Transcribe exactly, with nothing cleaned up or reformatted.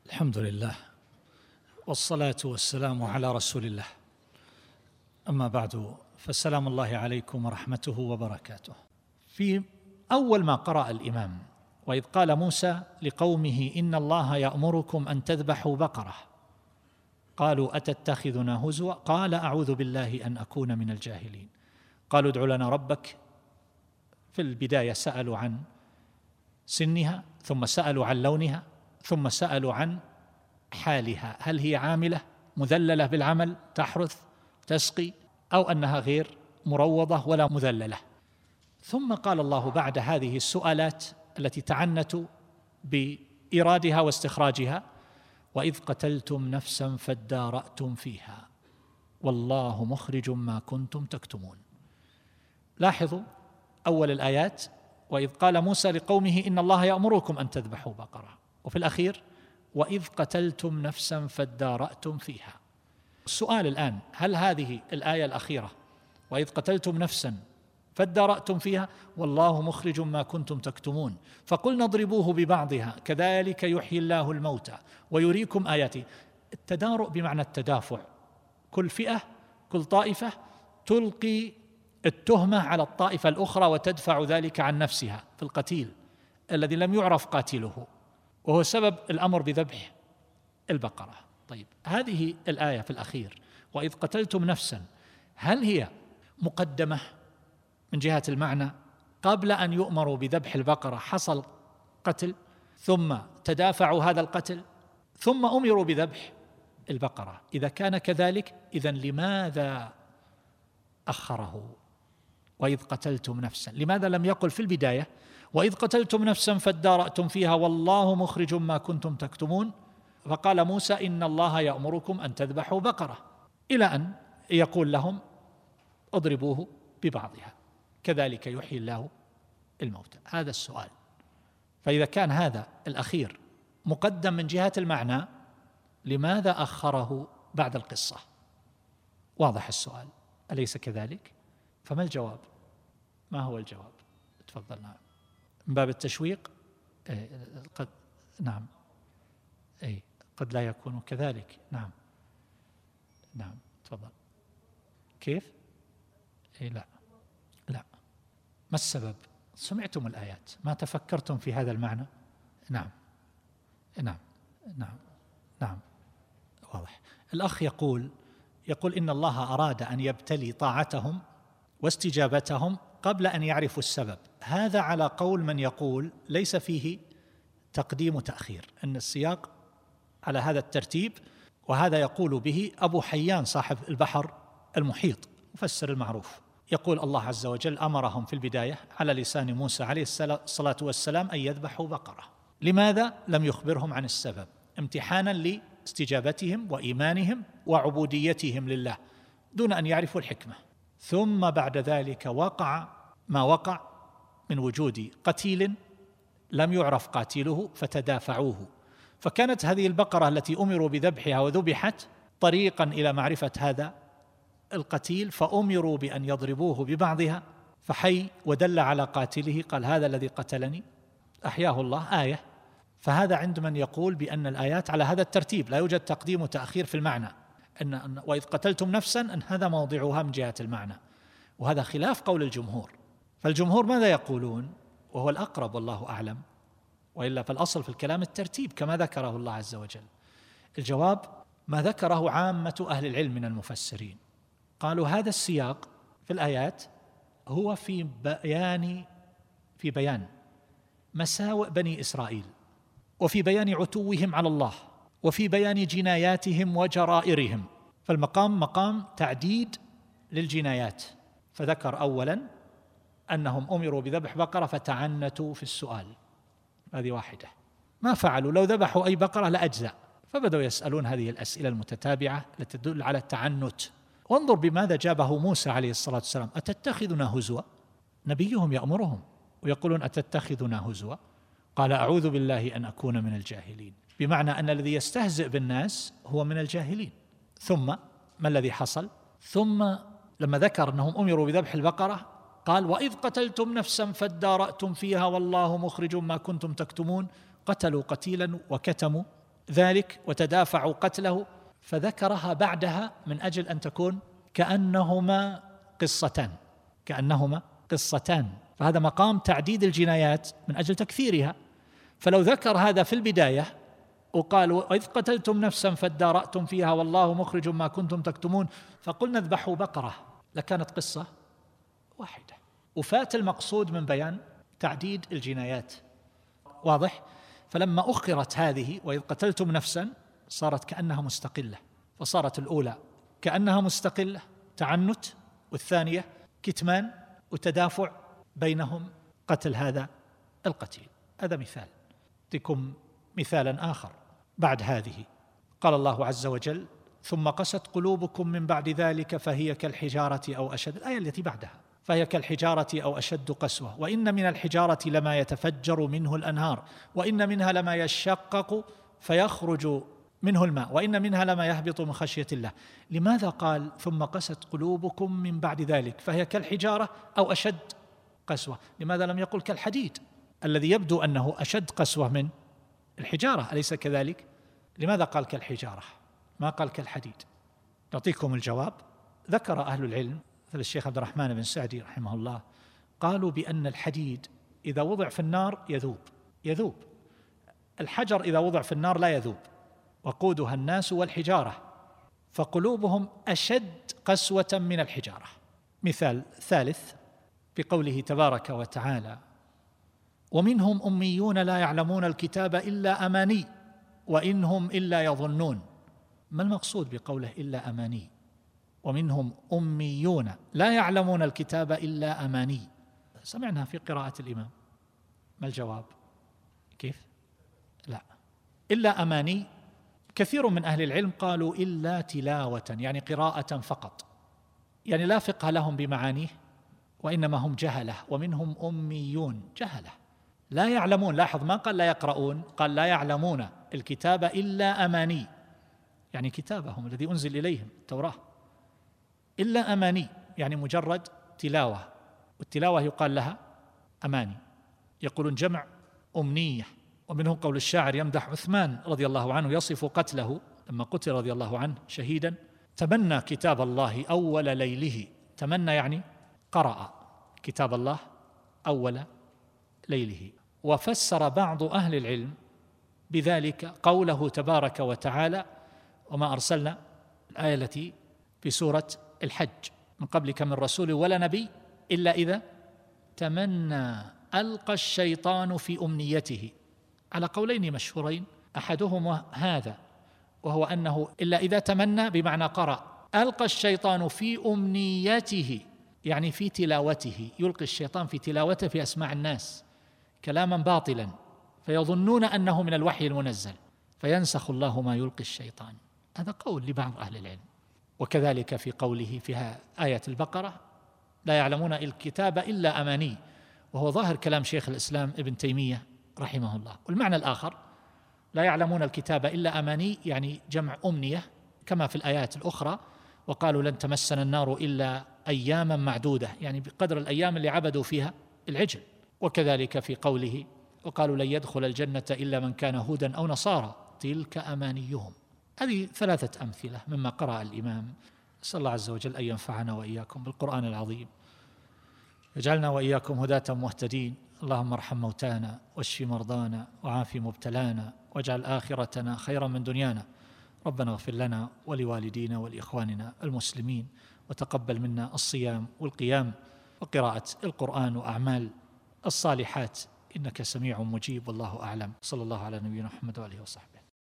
الحمد لله والصلاة والسلام على رسول الله. أما بعد، فسلام الله عليكم ورحمته وبركاته. في أول ما قرأ الإمام: وإذ قال موسى لقومه إن الله يأمركم أن تذبحوا بقرة قالوا أتتخذنا هزوا قال أعوذ بالله أن أكون من الجاهلين. قالوا ادع لنا ربك. في البداية سألوا عن سنها، ثم سألوا عن لونها، ثم سألوا عن حالها، هل هي عاملة مذللة بالعمل تحرث تسقي، أو أنها غير مروضة ولا مذللة. ثم قال الله بعد هذه السؤالات التي تعنتوا بإيرادها واستخراجها: وإذ قتلتم نفسا فادارأتم فيها والله مخرج ما كنتم تكتمون. لاحظوا أول الآيات: وإذ قال موسى لقومه إن الله يأمركم أن تذبحوا بقرة، وفي الأخير: وإذ قتلتم نفسا فادارأتم فيها. السؤال الآن: هل هذه الآية الأخيرة وإذ قتلتم نفسا فادارأتم فيها والله مخرج ما كنتم تكتمون فقلنا اضربوه ببعضها كذلك يحيي الله الموتى ويريكم آياته، التدارؤ بمعنى التدافع، كل فئة كل طائفة تلقي التهمة على الطائفة الأخرى وتدفع ذلك عن نفسها في القتيل الذي لم يعرف قاتله، وهو سبب الأمر بذبح البقرة. طيب، هذه الآية في الأخير وإذ قتلتم نفسا، هل هي مقدمة من جهة المعنى؟ قبل أن يؤمروا بذبح البقرة حصل قتل، ثم تدافعوا هذا القتل، ثم أمروا بذبح البقرة. إذا كان كذلك، إذن لماذا أخره؟ وإذ قتلتم نفسا، لماذا لم يقل في البداية وإذ قتلتم نفسا فادارأتم فيها والله مخرج ما كنتم تكتمون، فقال موسى إن الله يأمركم أن تذبحوا بقرة، إلى أن يقول لهم اضربوه ببعضها كذلك يحيي الله الموتى؟ هذا السؤال. فإذا كان هذا الأخير مقدم من جهة المعنى، لماذا أخره بعد القصة؟ واضح السؤال، أليس كذلك؟ فما الجواب؟ ما هو الجواب؟ تفضل. نعم، من باب التشويق. إيه قد نعم أي قد لا يكون كذلك. نعم نعم تفضل. كيف؟ أي لا لا ما السبب؟ سمعتم الآيات، ما تفكرتم في هذا المعنى؟ نعم نعم نعم نعم واضح. الأخ يقول يقول إن الله أراد أن يبتلي طاعتهم واستجابتهم قبل أن يعرفوا السبب. هذا على قول من يقول ليس فيه تقديم وتأخير، أن السياق على هذا الترتيب، وهذا يقول به أبو حيان صاحب البحر المحيط مفسر المعروف. يقول الله عز وجل أمرهم في البداية على لسان موسى عليه الصلاة والسلام أن يذبحوا بقرة. لماذا لم يخبرهم عن السبب؟ امتحانا لاستجابتهم وإيمانهم وعبوديتهم لله دون أن يعرفوا الحكمة. ثم بعد ذلك وقع ما وقع من وجود قتيل لم يعرف قاتله فتدافعوه، فكانت هذه البقرة التي أمروا بذبحها وذبحت طريقا إلى معرفة هذا القتيل، فأمروا بأن يضربوه ببعضها فحي ودل على قاتله، قال هذا الذي قتلني أحياه الله، آية. فهذا عند من يقول بأن الآيات على هذا الترتيب، لا يوجد تقديم وتأخير في المعنى، أن وإذ قتلتم نفسا أن هذا موضعها من جهة المعنى، وهذا خلاف قول الجمهور. فالجمهور ماذا يقولون؟ وهو الأقرب والله أعلم، وإلا فالأصل في الكلام الترتيب كما ذكره الله عز وجل. الجواب ما ذكره عامة أهل العلم من المفسرين، قالوا هذا السياق في الآيات هو في بيان في بيان مساوئ بني إسرائيل، وفي بيان عتوهم على الله، وفي بيان جناياتهم وجرائرهم. فالمقام مقام تعديد للجنايات، فذكر أولا أنهم أمروا بذبح بقرة فتعنتوا في السؤال، هذه واحدة، ما فعلوا لو ذبحوا أي بقرة لأجزأ، فبدأوا يسألون هذه الأسئلة المتتابعة التي تدل على التعنت. وانظر بماذا جابه موسى عليه الصلاة والسلام: أتتخذنا هزوا؟ نبيهم يأمرهم ويقولون أتتخذنا هزوا؟ قال أعوذ بالله أن أكون من الجاهلين، بمعنى أن الذي يستهزئ بالناس هو من الجاهلين. ثم ما الذي حصل؟ ثم لما ذكر أنهم أمروا بذبح البقرة قال وإذ قتلتم نفسا فادارأتم فيها والله مخرج ما كنتم تكتمون، قتلوا قتيلا وكتموا ذلك وتدافعوا قتله، فذكرها بعدها من أجل أن تكون كأنهما قصتان كأنهما قصتان فهذا مقام تعديد الجنايات من أجل تكثيرها. فلو ذكر هذا في البداية وقال وإذ قتلتم نفسا فادارأتم فيها والله مخرج ما كنتم تكتمون فقلنا اذبحوا بقرة، لكانت قصة واحدة وفات المقصود من بيان تعديد الجنايات. واضح؟ فلما أخرت هذه وإذ قتلتم نفسا صارت كأنها مستقلة، فصارت الأولى كأنها مستقلة تعنت، والثانية كتمان وتدافع بينهم قتل هذا القتيل. هذا مثال. أعطيكم مثالا آخر بعد هذه. قال الله عز وجل ثم قست قلوبكم من بعد ذلك فهي كالحجارة أو أشد، الآية التي بعدها فهي كالحجارة أو أشد قسوة وإن من الحجارة لما يتفجر منه الأنهار وإن منها لما يشقق فيخرج منه الماء وإن منها لما يهبط من خشية الله. لماذا قال ثم قست قلوبكم من بعد ذلك فهي كالحجارة أو أشد قسوة؟ لماذا لم يقل كالحديد الذي يبدو أنه أشد قسوة من الحجارة، أليس كذلك؟ لماذا قال كالحجارة ما قال كالحديد؟ نعطيكم الجواب. ذكر أهل العلم مثل الشيخ عبد الرحمن بن سعدي رحمه الله قالوا بأن الحديد إذا وضع في النار يذوب يذوب الحجر إذا وضع في النار لا يذوب، وقودها الناس والحجارة، فقلوبهم أشد قسوة من الحجارة. مثال ثالث بقوله تبارك وتعالى ومنهم أميون لا يعلمون الكتاب إلا أماني وإنهم إلا يظنون. ما المقصود بقوله إلا أماني؟ ومنهم أميون لا يعلمون الكتاب إلا أماني، سمعنا في قراءة الإمام. ما الجواب؟ كيف؟ لا، إلا أماني. كثير من أهل العلم قالوا إلا تلاوة، يعني قراءة فقط، يعني لا فقه لهم بمعانيه وإنما هم جهلة. ومنهم أميون جهلة لا يعلمون، لاحظ ما قال لا يقرؤون، قال لا يعلمون الكتاب إلا أماني، يعني كتابهم الذي أنزل إليهم التوراة. إلا أماني يعني مجرد تلاوة، والتلاوة يقال لها أماني. يقولون جمع أمنية. ومنهم قول الشاعر يمدح عثمان رضي الله عنه يصف قتله لما قتل رضي الله عنه شهيدا تمنى كتاب الله أول ليله. تمنى يعني قرأ كتاب الله أول ليله. وفسر بعض أهل العلم بذلك قوله تبارك وتعالى وما أرسلنا، الآية التي في سورة الحج من قبلك من رسول ولا نبي إلا إذا تمنى ألقى الشيطان في أمنيته، على قولين مشهورين، أحدهما هذا وهو أنه إلا إذا تمنى بمعنى قرأ، ألقى الشيطان في أمنيته يعني في تلاوته، يلقي الشيطان في تلاوته في أسماع الناس كلاما باطلا فيظنون أنه من الوحي المنزل فينسخ الله ما يلقي الشيطان. هذا قول لبعض أهل العلم. وكذلك في قوله فيها آية البقرة لا يعلمون الكتاب إلا أماني، وهو ظاهر كلام شيخ الإسلام ابن تيمية رحمه الله. والمعنى الآخر لا يعلمون الكتاب إلا أماني يعني جمع أمنية كما في الآيات الأخرى وقالوا لن تمسنا النار إلا أياما معدودة، يعني بقدر الأيام اللي عبدوا فيها العجل. وكذلك في قوله وقالوا لن يدخل الجنة إلا من كان هودا أو نصارى تلك أمانيهم. هذه ثلاثة أمثلة مما قرأ الإمام. أسأل الله عز وجل أن ينفعنا وإياكم بالقرآن العظيم، يجعلنا وإياكم هداة مهتدين. اللهم ارحم موتانا واشف مرضانا وعاف مبتلانا واجعل آخرتنا خيرا من دنيانا. ربنا اغفر لنا ولوالدينا ولإخواننا المسلمين، وتقبل منا الصيام والقيام وقراءة القرآن وأعمال الصالحات، إنك سميع مجيب والله أعلم. صلى الله على نبينا محمد وآله وصحبه.